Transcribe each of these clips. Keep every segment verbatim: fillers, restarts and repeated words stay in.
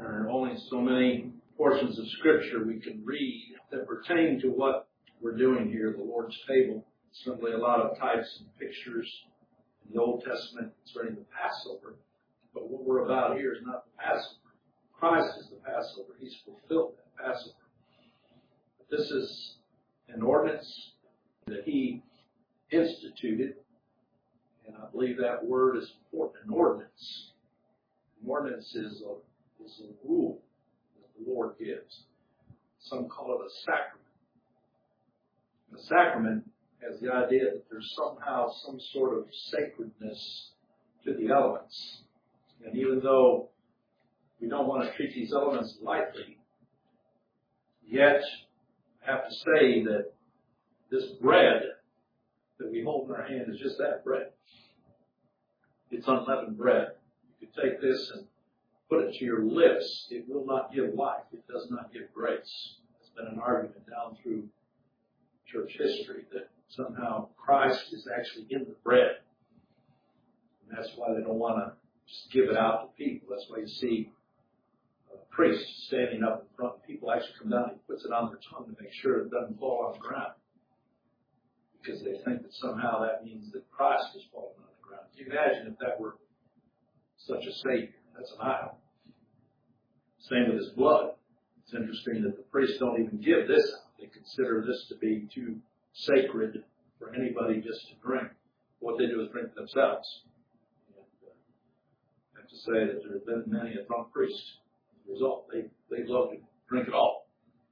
There are only so many portions of Scripture we can read that pertain to what we're doing here, the Lord's table. Certainly a lot of types and pictures in the Old Testament concerning the Passover. But what we're about here is not the Passover. Christ is the Passover. He's fulfilled that Passover. But this is an ordinance that He instituted. And I believe that word is important. An ordinance. An ordinance is a, is a rule that the Lord gives. Some call it a sacrament. And a sacrament has the idea that there's somehow some sort of sacredness to the elements. And even though we don't want to treat these elements lightly, yet I have to say that this bread that we hold in our hand is just that bread. It's unleavened bread. You could take this and put it to your lips. It will not give life. It does not give grace. There's been an argument down through church history that somehow Christ is actually in the bread. And that's why they don't want to just give it out to people. That's why you see a priest standing up in front. People actually come down and he puts it on their tongue to make sure it doesn't fall on the ground. Because they think that somehow that means that Christ is falling on the ground. Can you imagine if that were such a Savior? That's an idol. Same with his blood. It's interesting that the priests don't even give this out. They consider this to be too sacred for anybody just to drink. What they do is drink themselves. And, uh, I have to say that there have been many a drunk priest. As a result, they, they love to drink it all.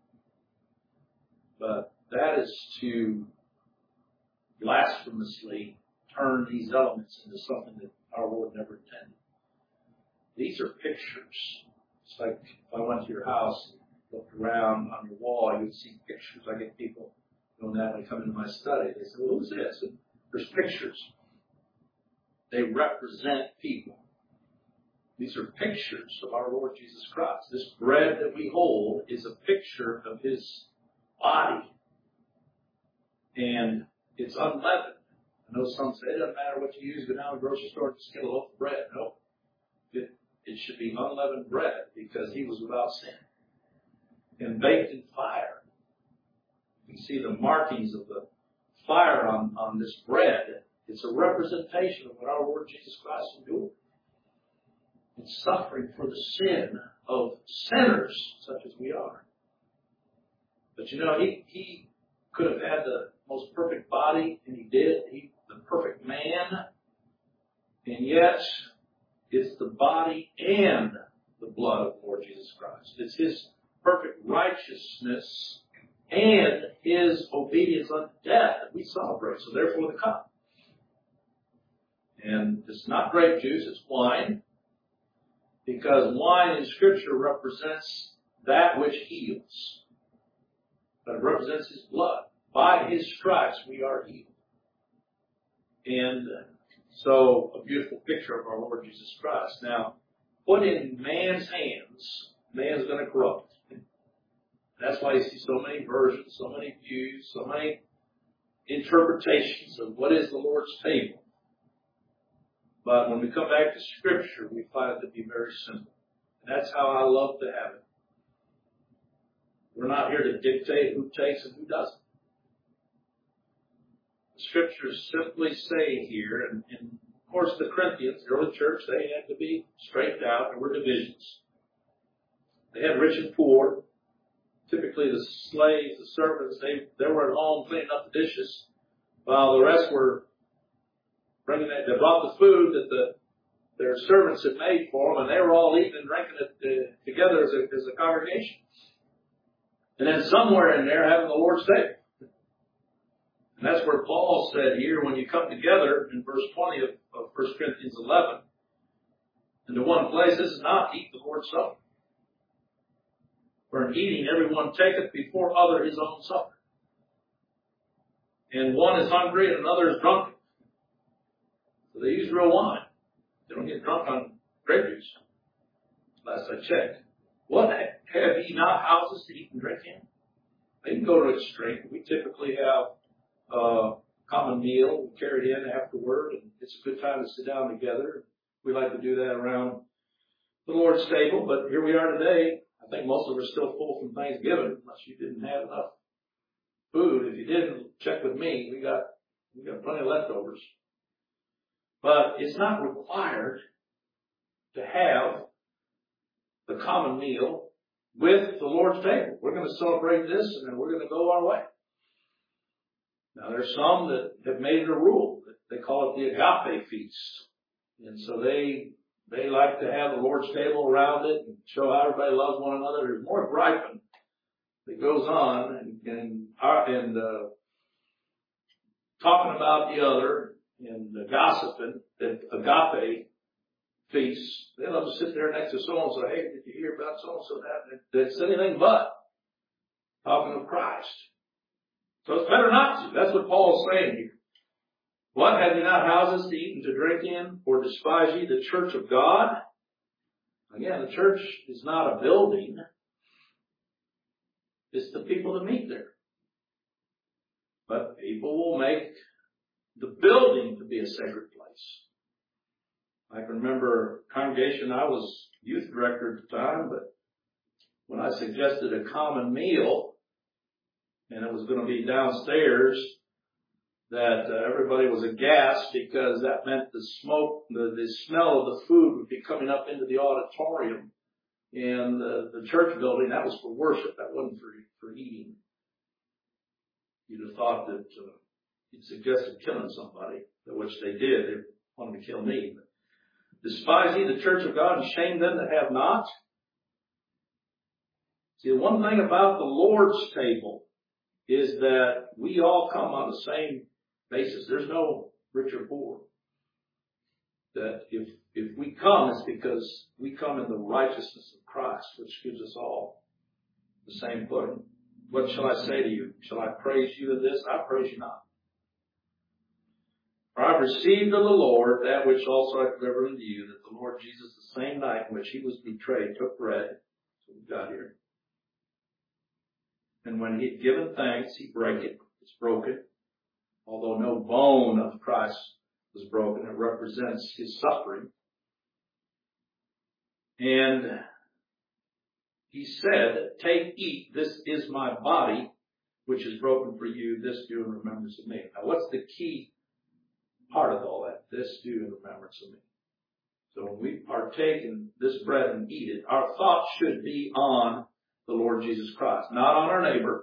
But that is to blasphemously turn these elements into something that our Lord never intended. These are pictures. It's like if I went to your house and looked around on your wall, you would see pictures. I get people doing that when they come into my study. They say, well, who's this? And there's pictures. They represent people. These are pictures of our Lord Jesus Christ. This bread that we hold is a picture of His body. And it's unleavened. I know some say it doesn't matter what you use, go down to the grocery store and just get a loaf of bread. No. It, it should be unleavened bread because He was without sin. And baked in fire. You can see the markings of the fire on, on this bread. It's a representation of what our Lord Jesus Christ endured. It's suffering for the sin of sinners such as we are. But you know, He, he could have had the most perfect body, and He did. He, the perfect man. And yet, it's the body and the blood of the Lord Jesus Christ. It's His perfect righteousness and His obedience unto death that we celebrate. So therefore the cup. And it's not grape juice, it's wine. Because wine in Scripture represents that which heals. But it represents His blood. By His stripes we are healed. And so a beautiful picture of our Lord Jesus Christ. Now, put in man's hands, man's going to corrupt. That's why you see so many versions, so many views, so many interpretations of what is the Lord's table. But when we come back to Scripture, we find it to be very simple. And that's how I love to have it. We're not here to dictate who takes and who doesn't. The Scriptures simply say here, and, and of course the Corinthians, the early church, they had to be straightened out. There were divisions. They had rich and poor. Typically the slaves, the servants, they, they were at home cleaning up the dishes, while the rest were bringing that. They brought the food that the their servants had made for them, and they were all eating and drinking it uh, together as a, as a congregation. And then somewhere in there having the Lord's table. And that's where Paul said here, when you come together in verse twenty of, of First Corinthians eleven, into one place, this is not to eat the Lord's Supper. For in eating, everyone taketh before other his own supper. And one is hungry and another is drunken. So they use real wine. They don't get drunk on grape juice. Last I checked. What have ye not houses to eat and drink in? They can go to extreme. We typically have a common meal. We carry it in afterward, and it's a good time to sit down together. We like to do that around the Lord's table, but here we are today. I think most of us are still full from Thanksgiving, unless you didn't have enough food. If you didn't, check with me. We got, we got plenty of leftovers. But it's not required to have the common meal with the Lord's table. We're going to celebrate this and then we're going to go our way. Now there's some that have made it a rule. They call it the agape feast. And so they, they like to have the Lord's table around it and show how everybody loves one another. There's more griping that goes on and, and, and uh, talking about the other and uh, gossiping at agape feasts. They love to sit there next to someone and say, hey, did you hear about so-and-so that? It's anything but talking of Christ. So it's better not to. That's what Paul's saying here. What, have you not houses to eat and to drink in? Or despise ye the church of God? Again, the church is not a building. It's the people that meet there. But people will make the building to be a sacred place. I can remember a congregation, I was youth director at the time, but when I suggested a common meal, and it was going to be downstairs, that uh, everybody was aghast because that meant the smoke, the, the smell of the food would be coming up into the auditorium and the, the church building. That was for worship. That wasn't for, for eating. You'd have thought that uh, you'd suggested killing somebody, which they did. They wanted to kill me. But despise ye the church of God and shame them that have not. See, the one thing about the Lord's table is that we all come on the same basis. There's no rich or poor. That if if we come, it's because we come in the righteousness of Christ, which gives us all the same footing. What shall I say to you? Shall I praise you in this? I praise you not. For I have received of the Lord that which also I delivered unto you, that the Lord Jesus, the same night in which he was betrayed, took bread. That's what we've got here. And when he had given thanks, he brake it. It's broken. Although no bone of Christ was broken, it represents his suffering. And he said, take, eat, this is my body, which is broken for you. This do in remembrance of me. Now, what's the key part of all that? This do in remembrance of me. So when we partake in this bread and eat it, our thoughts should be on the Lord Jesus Christ, not on our neighbor,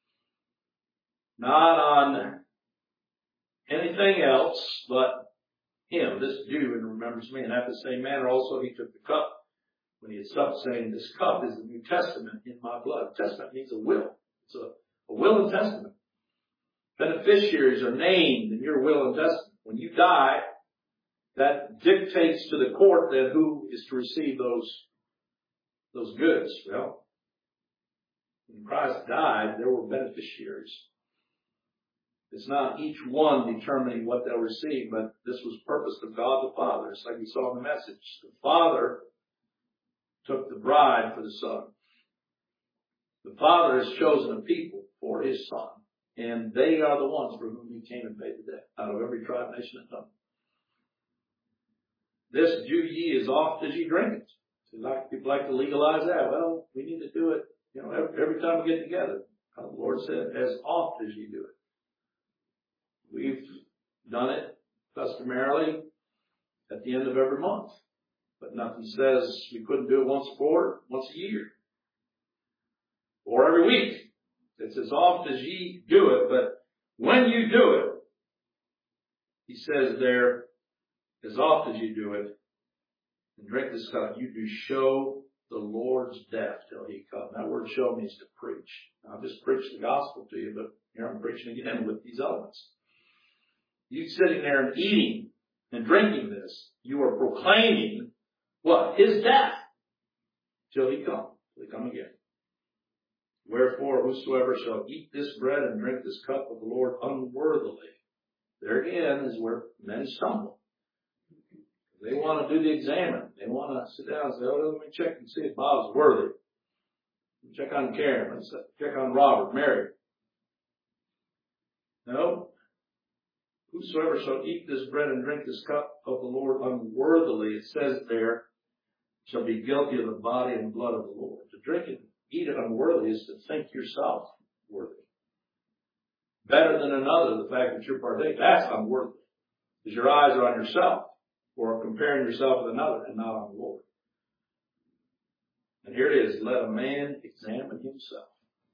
not on anything else but him. This do in remembrance of me. And after the same manner also he took the cup when he had supped, saying, this cup is the New Testament in my blood. Testament means a will. It's a, a will and testament. Beneficiaries are named in your will and testament. When you die, that dictates to the court then who is to receive those, those goods. Well, when Christ died, there were beneficiaries. It's not each one determining what they'll receive, but this was purpose of God the Father. It's like we saw in the message. The Father took the bride for the Son. The Father has chosen a people for his Son, and they are the ones for whom he came and paid the debt, out of every tribe, nation, and tongue. This do ye as oft as ye drink it. So like, people like to legalize that. Well, we need to do it, you know, every, every time we get together. The Lord said, as oft as ye do it. We've done it customarily at the end of every month. But nothing says we couldn't do it once a quarter, once a year, or every week. It's as oft as ye do it, but when you do it, he says there, as oft as you do it, and drink this cup, you do show the Lord's death till he come. That word show means to preach. Now, I've just preached the gospel to you, but here I'm preaching again with these elements. You sitting there and eating and drinking this, you are proclaiming what? His death till he come, till he come again. Wherefore, whosoever shall eat this bread and drink this cup of the Lord unworthily. There again is where men stumble. They want to do the examine. They want to sit down and say, oh, let me check and see if Bob's worthy. Check on Karen. Let's check on Robert, Mary. No. Whosoever shall eat this bread and drink this cup of the Lord unworthily, it says there, shall be guilty of the body and blood of the Lord. To drink it, eat it unworthy is to think yourself worthy. Better than another, the fact that you're partaking, that's unworthy. Because your eyes are on yourself, or comparing yourself with another and not on the Lord. And here it is, let a man examine himself.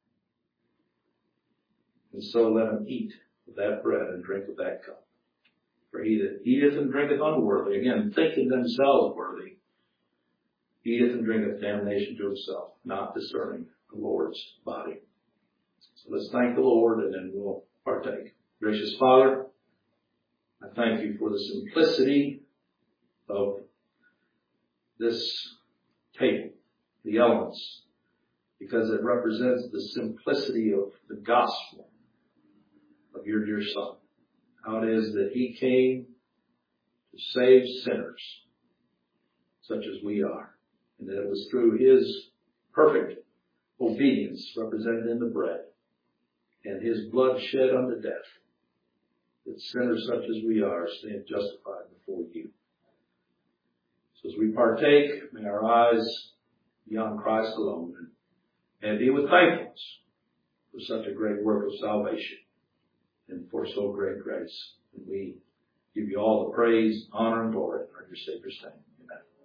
And so let him eat of that bread and drink of that cup. For he that eateth and drinketh unworthy, again, thinking themselves worthy, eateth and drinketh damnation to himself, not discerning the Lord's body. So let's thank the Lord and then we'll partake. Gracious Father, I thank you for the simplicity of this table, the elements, because it represents the simplicity of the gospel of your dear Son. How it is that he came to save sinners such as we are. And that it was through his perfect obedience represented in the bread and his blood shed unto death that sinners such as we are stand justified before you. So as we partake, may our eyes be on Christ alone and, and be with thankfulness for such a great work of salvation and for so great grace. And we give you all the praise, honor, and glory in our Savior's name. Amen.